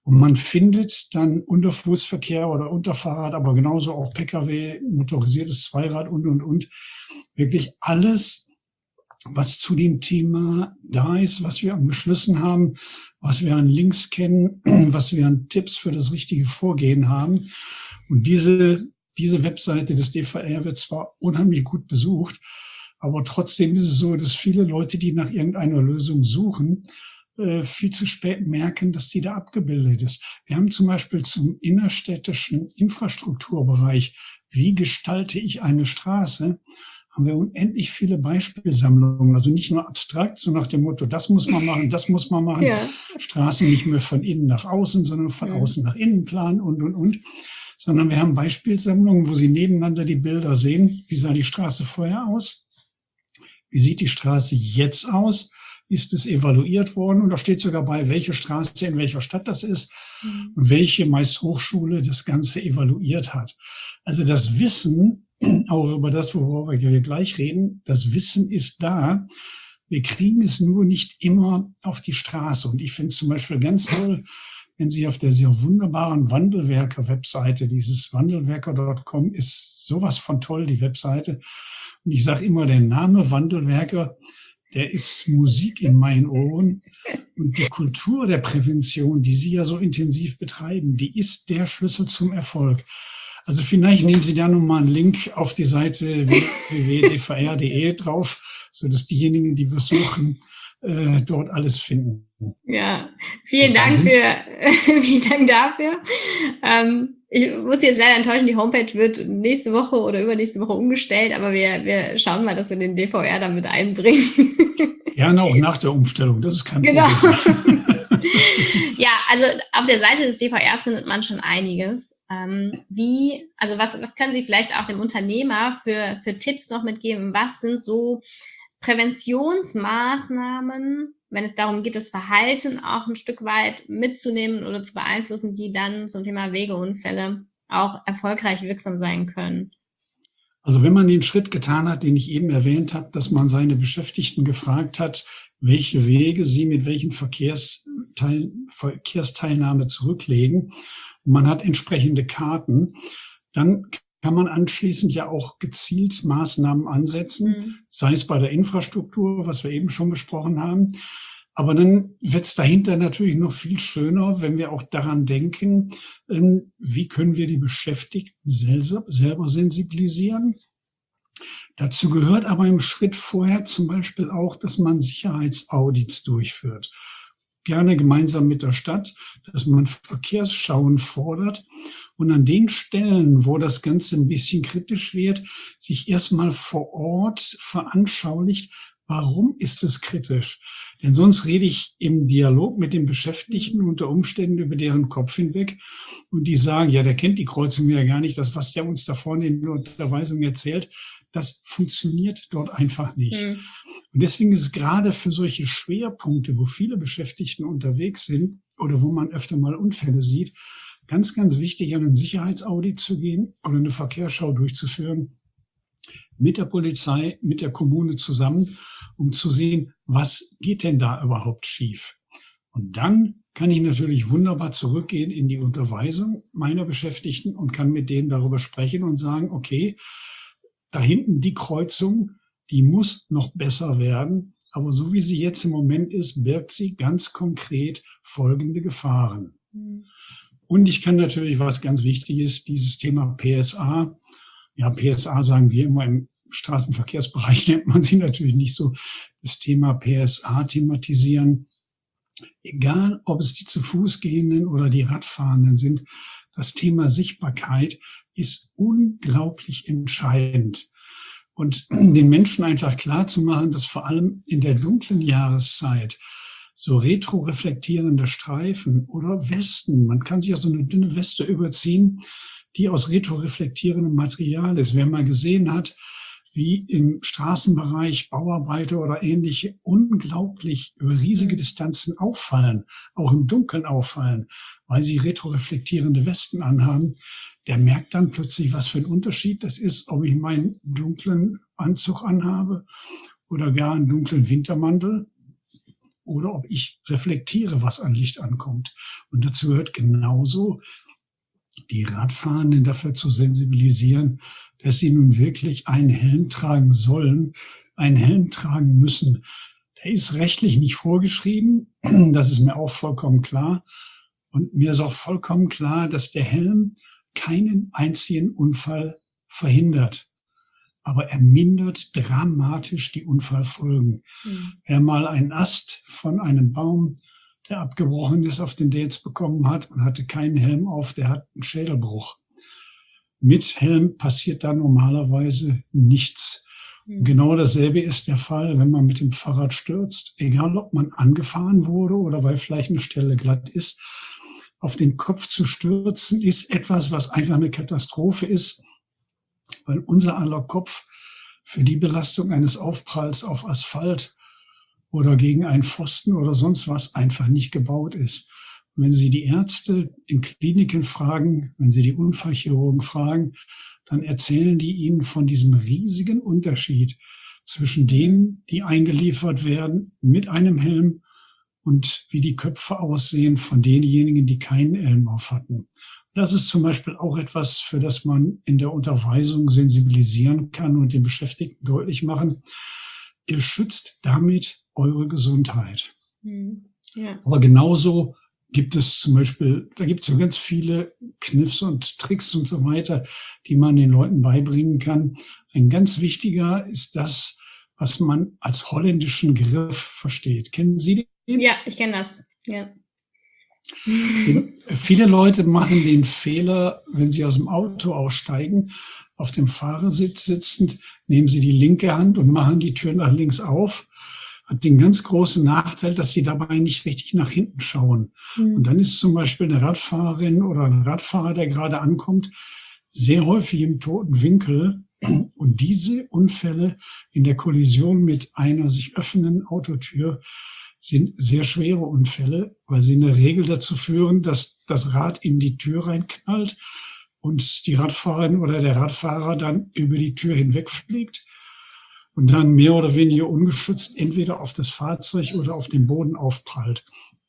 Und man findet dann unter Fußverkehr oder unter Fahrrad, aber genauso auch Pkw, motorisiertes Zweirad und, und, und, wirklich alles, was zu dem Thema da ist, was wir an Beschlüssen haben, was wir an Links kennen, was wir an Tipps für das richtige Vorgehen haben. Und diese, diese Webseite des D V R wird zwar unheimlich gut besucht, aber trotzdem ist es so, dass viele Leute, die nach irgendeiner Lösung suchen, viel zu spät merken, dass die da abgebildet ist. Wir haben zum Beispiel zum innerstädtischen Infrastrukturbereich, wie gestalte ich eine Straße, haben wir unendlich viele Beispielsammlungen. Also nicht nur abstrakt, so nach dem Motto, das muss man machen, das muss man machen. Ja. Straßen nicht mehr von innen nach außen, sondern von ja. außen nach innen planen und, und, und. Sondern wir haben Beispielsammlungen, wo Sie nebeneinander die Bilder sehen. Wie sah die Straße vorher aus? Wie sieht die Straße jetzt aus? Ist es evaluiert worden? Und da steht sogar bei, welche Straße in welcher Stadt das ist mhm. und welche meist Hochschule das Ganze evaluiert hat. Also das Wissen, auch über das, worüber wir gleich reden, das Wissen ist da. Wir kriegen es nur nicht immer auf die Straße. Und ich finde zum Beispiel ganz toll, wenn Sie auf der sehr wunderbaren Wandelwerker-Webseite, dieses wandelwerker Punkt com ist sowas von toll, die Webseite. Und ich sage immer, der Name Wandelwerker, der ist Musik in meinen Ohren. Und die Kultur der Prävention, die Sie ja so intensiv betreiben, die ist der Schlüssel zum Erfolg. Also vielleicht nehmen Sie da nochmal einen Link auf die Seite w w w punkt d v r punkt d e drauf, sodass diejenigen, die wir suchen, äh, dort alles finden. Ja, vielen Dank für, vielen Dank dafür. Ähm, ich muss jetzt leider enttäuschen, die Homepage wird nächste Woche oder übernächste Woche umgestellt, aber wir, wir schauen mal, dass wir den D V R damit einbringen. Gerne auch nach der Umstellung, das ist kein genau. Problem. Ja, also auf der Seite des D V Rs findet man schon einiges. Ähm, wie, also was, was können Sie vielleicht auch dem Unternehmer für, für Tipps noch mitgeben? Was sind so Präventionsmaßnahmen, wenn es darum geht, das Verhalten auch ein Stück weit mitzunehmen oder zu beeinflussen, die dann zum Thema Wegeunfälle auch erfolgreich wirksam sein können? Also wenn man den Schritt getan hat, den ich eben erwähnt habe, dass man seine Beschäftigten gefragt hat, welche Wege sie mit welchen Verkehrsteil, Verkehrsteilnahme zurücklegen, und man hat entsprechende Karten, dann kann man anschließend ja auch gezielt Maßnahmen ansetzen, mhm. sei es bei der Infrastruktur, was wir eben schon besprochen haben. Aber dann wird es dahinter natürlich noch viel schöner, wenn wir auch daran denken, wie können wir die Beschäftigten selber sensibilisieren. Dazu gehört aber im Schritt vorher zum Beispiel auch, dass man Sicherheitsaudits durchführt. Gerne gemeinsam mit der Stadt, dass man Verkehrsschauen fordert und an den Stellen, wo das Ganze ein bisschen kritisch wird, sich erstmal vor Ort veranschaulicht, warum ist es kritisch? Denn sonst rede ich im Dialog mit den Beschäftigten unter Umständen über deren Kopf hinweg und die sagen, ja, der kennt die Kreuzung ja gar nicht, das, was der uns da vorne in der Unterweisung erzählt, das funktioniert dort einfach nicht. Mhm. Und deswegen ist es gerade für solche Schwerpunkte, wo viele Beschäftigten unterwegs sind oder wo man öfter mal Unfälle sieht, ganz, ganz wichtig, an einen Sicherheitsaudit zu gehen oder eine Verkehrsschau durchzuführen, mit der Polizei, mit der Kommune zusammen, um zu sehen, was geht denn da überhaupt schief. Und dann kann ich natürlich wunderbar zurückgehen in die Unterweisung meiner Beschäftigten und kann mit denen darüber sprechen und sagen, okay, da hinten die Kreuzung, die muss noch besser werden, aber so wie sie jetzt im Moment ist, birgt sie ganz konkret folgende Gefahren. Mhm. Und ich kann natürlich, was ganz wichtig ist, dieses Thema P S A, ja, P S A sagen wir immer, im Straßenverkehrsbereich nennt man sie natürlich nicht so, das Thema P S A thematisieren. Egal, ob es die zu Fuß gehenden oder die Radfahrenden sind, das Thema Sichtbarkeit ist unglaublich entscheidend. Und den Menschen einfach klar zu machen, dass vor allem in der dunklen Jahreszeit so retroreflektierende Streifen oder Westen, man kann sich auch so eine dünne Weste überziehen, die aus retroreflektierendem Material ist. Wer mal gesehen hat, wie im Straßenbereich Bauarbeiter oder ähnliche unglaublich über riesige Distanzen auffallen, auch im Dunkeln auffallen, weil sie retroreflektierende Westen anhaben, der merkt dann plötzlich, was für ein Unterschied das ist, ob ich meinen dunklen Anzug anhabe oder gar einen dunklen Wintermantel oder ob ich reflektiere, was an Licht ankommt. Und dazu gehört genauso, die Radfahrenden dafür zu sensibilisieren, dass sie nun wirklich einen Helm tragen sollen, einen Helm tragen müssen. Der ist rechtlich nicht vorgeschrieben, das ist mir auch vollkommen klar. Und mir ist auch vollkommen klar, dass der Helm keinen einzigen Unfall verhindert. Aber er mindert dramatisch die Unfallfolgen. Mhm. Wer mal einen Ast von einem Baum, der abgebrochen ist, auf den der jetzt bekommen hat und hatte keinen Helm auf, der hat einen Schädelbruch. Mit Helm passiert da normalerweise nichts. Mhm. Genau dasselbe ist der Fall, wenn man mit dem Fahrrad stürzt. Egal, ob man angefahren wurde oder weil vielleicht eine Stelle glatt ist. Auf den Kopf zu stürzen ist etwas, was einfach eine Katastrophe ist, weil unser aller Kopf für die Belastung eines Aufpralls auf Asphalt oder gegen einen Pfosten oder sonst was einfach nicht gebaut ist. Und wenn Sie die Ärzte in Kliniken fragen, wenn Sie die Unfallchirurgen fragen, dann erzählen die Ihnen von diesem riesigen Unterschied zwischen denen, die eingeliefert werden mit einem Helm und wie die Köpfe aussehen von denjenigen, die keinen Helm auf hatten. Das ist zum Beispiel auch etwas, für das man in der Unterweisung sensibilisieren kann und den Beschäftigten deutlich machen. Ihr schützt damit eure Gesundheit. Mhm. Ja. Aber genauso gibt es zum Beispiel, da gibt es so ganz viele Kniffs und Tricks und so weiter, die man den Leuten beibringen kann. Ein ganz wichtiger ist das, was man als holländischen Griff versteht. Kennen Sie den? Ja, ich kenne das. Ja. Viele Leute machen den Fehler, wenn sie aus dem Auto aussteigen, auf dem Fahrersitz sitzend, nehmen sie die linke Hand und machen die Tür nach links auf. Hat den ganz großen Nachteil, dass sie dabei nicht richtig nach hinten schauen. Mhm. Und dann ist zum Beispiel eine Radfahrerin oder ein Radfahrer, der gerade ankommt, sehr häufig im toten Winkel. Und diese Unfälle in der Kollision mit einer sich öffnenden Autotür sind sehr schwere Unfälle, weil sie in der Regel dazu führen, dass das Rad in die Tür reinknallt und die Radfahrerin oder der Radfahrer dann über die Tür hinwegfliegt und dann mehr oder weniger ungeschützt entweder auf das Fahrzeug oder auf den Boden aufprallt.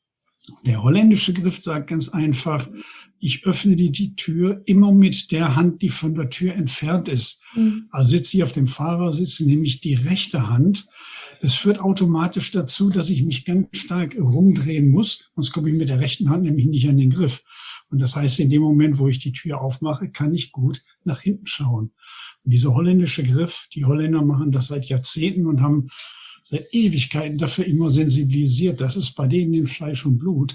Der holländische Griff sagt ganz einfach, ich öffne die, die Tür immer mit der Hand, die von der Tür entfernt ist. Mhm. Also sitze ich auf dem Fahrersitz, nehme ich die rechte Hand. Das führt automatisch dazu, dass ich mich ganz stark rumdrehen muss, sonst komme ich mit der rechten Hand nämlich nicht an den Griff. Und das heißt, in dem Moment, wo ich die Tür aufmache, kann ich gut nach hinten schauen. Und dieser holländische Griff, die Holländer machen das seit Jahrzehnten und haben seit Ewigkeiten dafür immer sensibilisiert. Das ist bei denen in Fleisch und Blut.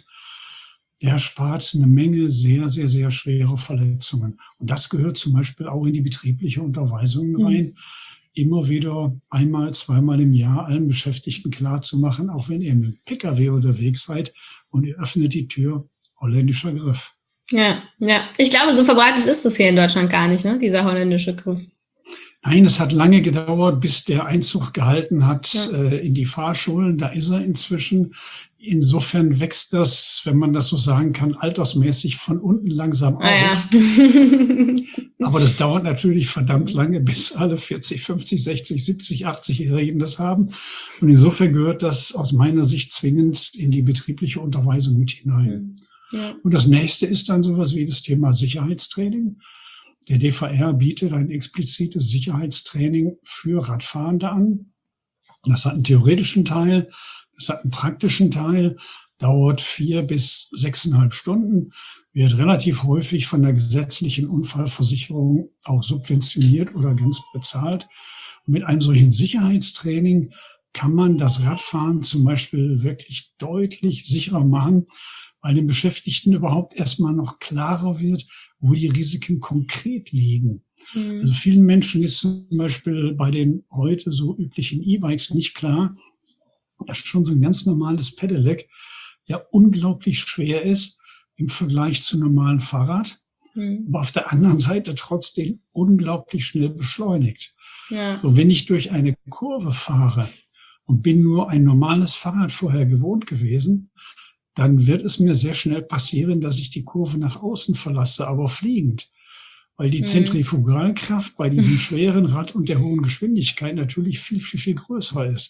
Der spart eine Menge sehr, sehr, sehr schwere Verletzungen. Und das gehört zum Beispiel auch in die betriebliche Unterweisung rein. Mhm. Immer wieder einmal, zweimal im Jahr allen Beschäftigten klarzumachen, auch wenn ihr mit dem Pkw unterwegs seid und ihr öffnet die Tür, holländischer Griff. Ja, ja. Ich glaube, so verbreitet ist das hier in Deutschland gar nicht, ne? Dieser holländische Griff. Nein, es hat lange gedauert, bis der Einzug gehalten hat ja. äh, in die Fahrschulen. Da ist er inzwischen. Insofern wächst das, wenn man das so sagen kann, altersmäßig von unten langsam ah, auf. Ja. Aber das dauert natürlich verdammt lange, bis alle vierzig, fünfzig, sechzig, siebzig, achtzig-Jährigen das haben. Und insofern gehört das aus meiner Sicht zwingend in die betriebliche Unterweisung mit hinein. Ja. Und das nächste ist dann sowas wie das Thema Sicherheitstraining. Der D V R bietet ein explizites Sicherheitstraining für Radfahrende an. Das hat einen theoretischen Teil, das hat einen praktischen Teil, dauert vier bis sechseinhalb Stunden, wird relativ häufig von der gesetzlichen Unfallversicherung auch subventioniert oder ganz bezahlt. Und mit einem solchen Sicherheitstraining kann man das Radfahren zum Beispiel wirklich deutlich sicherer machen, weil den Beschäftigten überhaupt erstmal noch klarer wird, wo die Risiken konkret liegen. Mhm. Also vielen Menschen ist zum Beispiel bei den heute so üblichen E-Bikes nicht klar, dass schon so ein ganz normales Pedelec ja unglaublich schwer ist im Vergleich zu normalen Fahrrad, mhm. aber auf der anderen Seite trotzdem unglaublich schnell beschleunigt. Ja. So, wenn ich durch eine Kurve fahre und bin nur ein normales Fahrrad vorher gewohnt gewesen, dann wird es mir sehr schnell passieren, dass ich die Kurve nach außen verlasse, aber fliegend. Weil die mhm. Zentrifugalkraft bei diesem schweren Rad und der hohen Geschwindigkeit natürlich viel, viel, viel größer ist.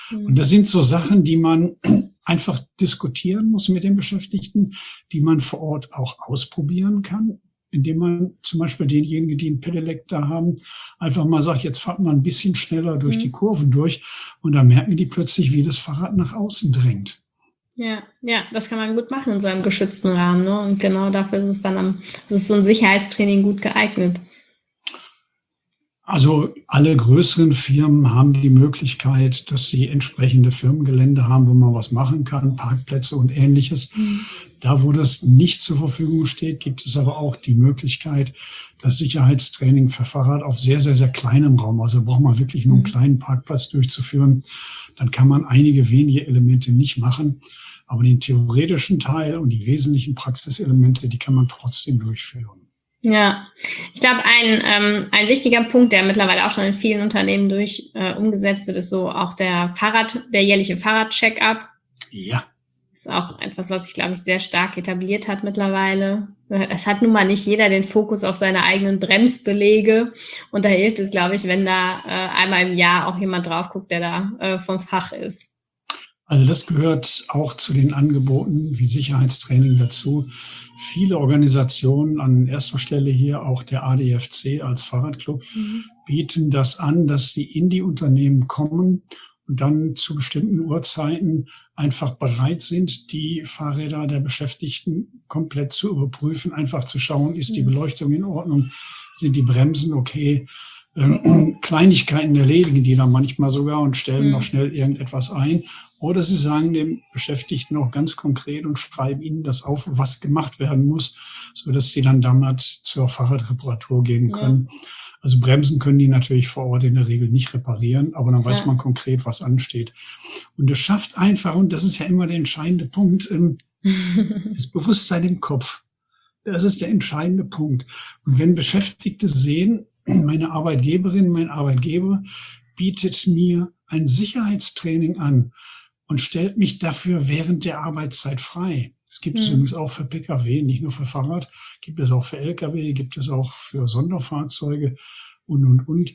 Und das sind so Sachen, die man einfach diskutieren muss mit den Beschäftigten, die man vor Ort auch ausprobieren kann, indem man zum Beispiel denjenigen, die ein Pedelec da haben, einfach mal sagt, jetzt fahrt mal ein bisschen schneller durch die Kurven durch. Und dann merken die plötzlich, wie das Fahrrad nach außen drängt. Ja, ja, das kann man gut machen in so einem geschützten Rahmen, ne? Und genau dafür ist es dann am, das ist so ein Sicherheitstraining gut geeignet. Also alle größeren Firmen haben die Möglichkeit, dass sie entsprechende Firmengelände haben, wo man was machen kann, Parkplätze und Ähnliches. Mhm. Da, wo das nicht zur Verfügung steht, gibt es aber auch die Möglichkeit, das Sicherheitstraining für Fahrrad auf sehr, sehr, sehr kleinem Raum, also braucht man wirklich nur einen kleinen Parkplatz durchzuführen. Dann kann man einige wenige Elemente nicht machen, aber den theoretischen Teil und die wesentlichen Praxiselemente, die kann man trotzdem durchführen. Ja, ich glaube, ein, ähm, ein wichtiger Punkt, der mittlerweile auch schon in vielen Unternehmen durch äh, umgesetzt wird, ist so auch der Fahrrad, der jährliche Fahrrad-Check-up. Ja. Ist auch etwas, was sich, glaube ich, sehr stark etabliert hat mittlerweile. Es hat nun mal nicht jeder den Fokus auf seine eigenen Bremsbelege. Und da hilft es, glaube ich, wenn da äh, einmal im Jahr auch jemand drauf guckt, der da äh, vom Fach ist. Also das gehört auch zu den Angeboten wie Sicherheitstraining dazu. Viele Organisationen, an erster Stelle hier auch der A D F C als Fahrradclub, mhm. bieten das an, dass sie in die Unternehmen kommen und dann zu bestimmten Uhrzeiten einfach bereit sind, die Fahrräder der Beschäftigten komplett zu überprüfen, einfach zu schauen, ist die Beleuchtung in Ordnung, sind die Bremsen okay, ähm, Kleinigkeiten erledigen die dann manchmal sogar und stellen mhm. noch schnell irgendetwas ein. Oder sie sagen dem Beschäftigten auch ganz konkret und schreiben ihnen das auf, was gemacht werden muss, so dass sie dann damals zur Fahrradreparatur gehen können. Ja. Also Bremsen können die natürlich vor Ort in der Regel nicht reparieren, aber dann weiß ja. man konkret, was ansteht. Und es schafft einfach, und das ist ja immer der entscheidende Punkt, das Bewusstsein im Kopf. Das ist der entscheidende Punkt. Und wenn Beschäftigte sehen, meine Arbeitgeberin, mein Arbeitgeber bietet mir ein Sicherheitstraining an und stellt mich dafür während der Arbeitszeit frei. Das gibt es mhm. übrigens auch für Pkw, nicht nur für Fahrrad, gibt es auch für Lkw, gibt es auch für Sonderfahrzeuge und, und, und.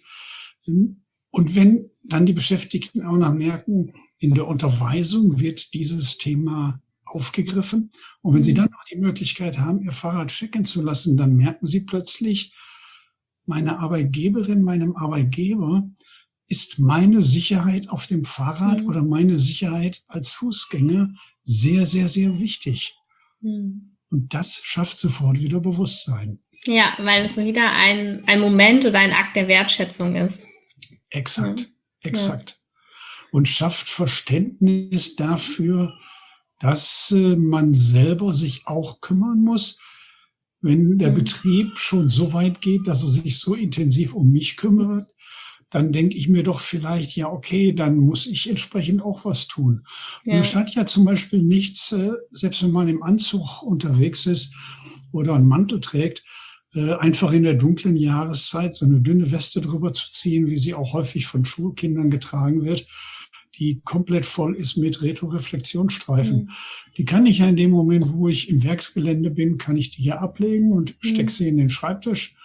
Und wenn dann die Beschäftigten auch noch merken, in der Unterweisung wird dieses Thema aufgegriffen. Und wenn mhm. sie dann noch die Möglichkeit haben, ihr Fahrrad checken zu lassen, dann merken sie plötzlich, meine Arbeitgeberin, meinem Arbeitgeber ist meine Sicherheit auf dem Fahrrad mhm. oder meine Sicherheit als Fußgänger sehr, sehr, sehr wichtig. Mhm. Und das schafft sofort wieder Bewusstsein. Ja, weil es wieder ein, ein Moment oder ein Akt der Wertschätzung ist. Exakt, ja. exakt. Ja. Und schafft Verständnis dafür, dass äh, man selber sich auch kümmern muss. Wenn der mhm. Betrieb schon so weit geht, dass er sich so intensiv um mich kümmert, dann denke ich mir doch vielleicht, ja, okay, dann muss ich entsprechend auch was tun. Ja. Und es hat ja zum Beispiel nichts, selbst wenn man im Anzug unterwegs ist oder einen Mantel trägt, einfach in der dunklen Jahreszeit so eine dünne Weste drüber zu ziehen, wie sie auch häufig von Schulkindern getragen wird, die komplett voll ist mit Retroreflexionsstreifen. Mhm. Die kann ich ja in dem Moment, wo ich im Werksgelände bin, kann ich die hier ablegen und mhm. stecke sie in den Schreibtisch.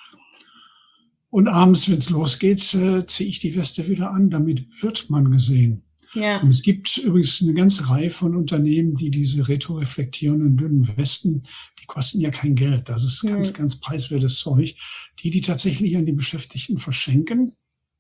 Und abends, wenn es losgeht, äh, ziehe ich die Weste wieder an. Damit wird man gesehen. Ja. Und es gibt übrigens eine ganze Reihe von Unternehmen, die diese retroreflektierenden dünnen Westen, die kosten ja kein Geld. Das ist mhm. ganz, ganz preiswertes Zeug, die die tatsächlich an die Beschäftigten verschenken.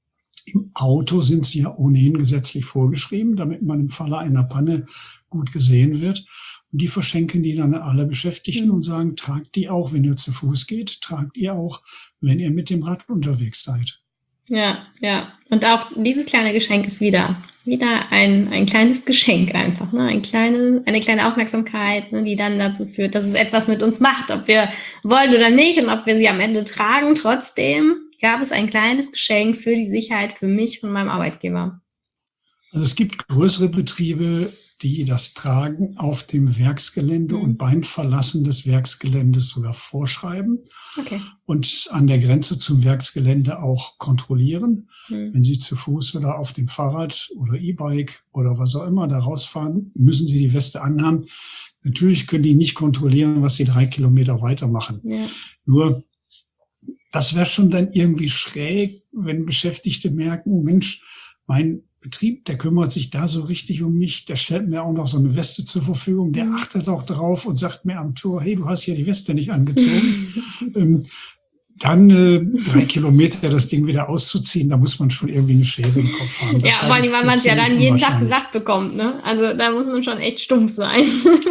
Im Auto sind sie ja ohnehin gesetzlich vorgeschrieben, damit man im Falle einer Panne gut gesehen wird. Und die verschenken die dann an alle Beschäftigten mhm. und sagen, tragt die auch, wenn ihr zu Fuß geht, tragt ihr auch, wenn ihr mit dem Rad unterwegs seid. Ja, ja. Und auch dieses kleine Geschenk ist wieder, wieder ein, ein kleines Geschenk einfach, ne? Ein kleine, eine kleine Aufmerksamkeit, ne, die dann dazu führt, dass es etwas mit uns macht, ob wir wollen oder nicht und ob wir sie am Ende tragen. Trotzdem gab es ein kleines Geschenk für die Sicherheit für mich von meinem Arbeitgeber. Also es gibt größere Betriebe, die das Tragen auf dem Werksgelände mhm. und beim Verlassen des Werksgeländes sogar vorschreiben okay. und an der Grenze zum Werksgelände auch kontrollieren. Mhm. Wenn Sie zu Fuß oder auf dem Fahrrad oder E-Bike oder was auch immer da rausfahren, müssen Sie die Weste anhaben. Natürlich können die nicht kontrollieren, was Sie drei Kilometer weiter machen. Ja. Nur, das wäre schon dann irgendwie schräg, wenn Beschäftigte merken, Mensch, mein Betrieb, der kümmert sich da so richtig um mich, der stellt mir auch noch so eine Weste zur Verfügung, der achtet auch drauf und sagt mir am Tor, hey, du hast hier die Weste nicht angezogen. ähm, dann äh, drei Kilometer das Ding wieder auszuziehen, da muss man schon irgendwie eine Schere im Kopf haben. Das ja, vor allem, weil man es ja dann jeden Tag gesagt bekommt, ne? Also da muss man schon echt stumpf sein.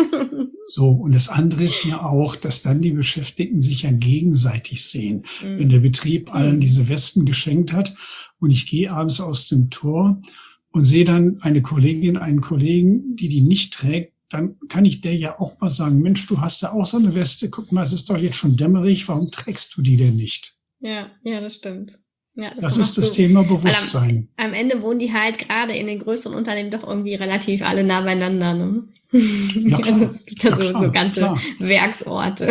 So, und das andere ist ja auch, dass dann die Beschäftigten sich ja gegenseitig sehen. Mhm. Wenn der Betrieb allen diese Westen geschenkt hat und ich gehe abends aus dem Tor und sehe dann eine Kollegin, einen Kollegen, die die nicht trägt, dann kann ich der ja auch mal sagen, Mensch, du hast ja auch so eine Weste, guck mal, es ist doch jetzt schon dämmerig, warum trägst du die denn nicht? Ja, ja, das stimmt. Ja, das das ist das so, Thema Bewusstsein. Am, am Ende wohnen die halt gerade in den größeren Unternehmen doch irgendwie relativ alle nah beieinander. Ne? Ja, klar. Also es gibt da ja, so, klar, so ganze klar. Werksorte.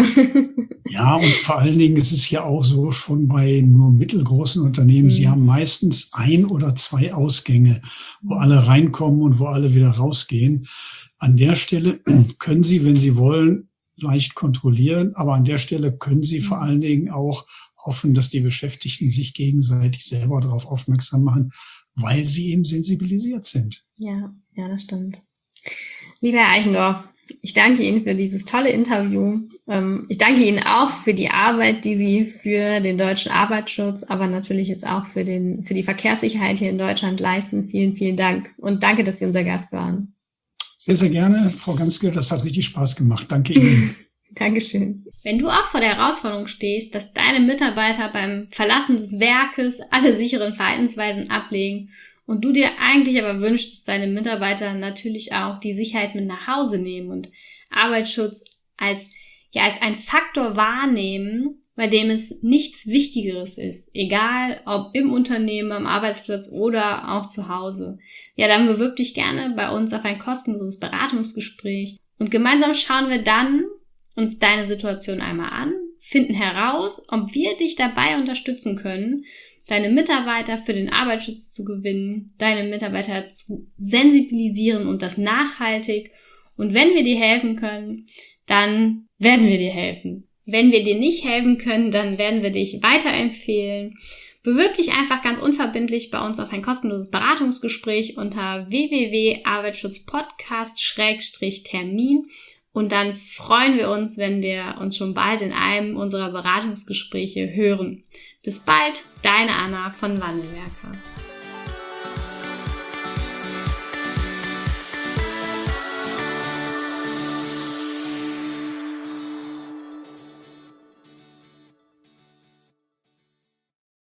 Ja, und vor allen Dingen ist es ja auch so, schon bei nur mittelgroßen Unternehmen, mhm. sie haben meistens ein oder zwei Ausgänge, wo alle reinkommen und wo alle wieder rausgehen. An der Stelle können Sie, wenn Sie wollen, leicht kontrollieren, aber an der Stelle können Sie vor allen Dingen auch hoffen, dass die Beschäftigten sich gegenseitig selber darauf aufmerksam machen, weil sie eben sensibilisiert sind. Ja, ja, das stimmt. Lieber Herr Eichendorff, ich danke Ihnen für dieses tolle Interview. Ich danke Ihnen auch für die Arbeit, die Sie für den deutschen Arbeitsschutz, aber natürlich jetzt auch für den, für die Verkehrssicherheit hier in Deutschland leisten. Vielen, vielen Dank und danke, dass Sie unser Gast waren. Sehr, sehr gerne, Frau Ganske, das hat richtig Spaß gemacht. Danke Ihnen. Dankeschön. Wenn du auch vor der Herausforderung stehst, dass deine Mitarbeiter beim Verlassen des Werkes alle sicheren Verhaltensweisen ablegen und du dir eigentlich aber wünschst, dass deine Mitarbeiter natürlich auch die Sicherheit mit nach Hause nehmen und Arbeitsschutz als, ja, als ein Faktor wahrnehmen, bei dem es nichts Wichtigeres ist, egal ob im Unternehmen, am Arbeitsplatz oder auch zu Hause, ja, dann bewirb dich gerne bei uns auf ein kostenloses Beratungsgespräch und gemeinsam schauen wir dann uns deine Situation einmal an, finden heraus, ob wir dich dabei unterstützen können, deine Mitarbeiter für den Arbeitsschutz zu gewinnen, deine Mitarbeiter zu sensibilisieren und das nachhaltig. Und wenn wir dir helfen können, dann werden wir dir helfen. Wenn wir dir nicht helfen können, dann werden wir dich weiterempfehlen. Bewirb dich einfach ganz unverbindlich bei uns auf ein kostenloses Beratungsgespräch unter w w w punkt arbeitsschutzpodcast Schrägstrich Termin. Und dann freuen wir uns, wenn wir uns schon bald in einem unserer Beratungsgespräche hören. Bis bald, deine Anna von Wandelwerker.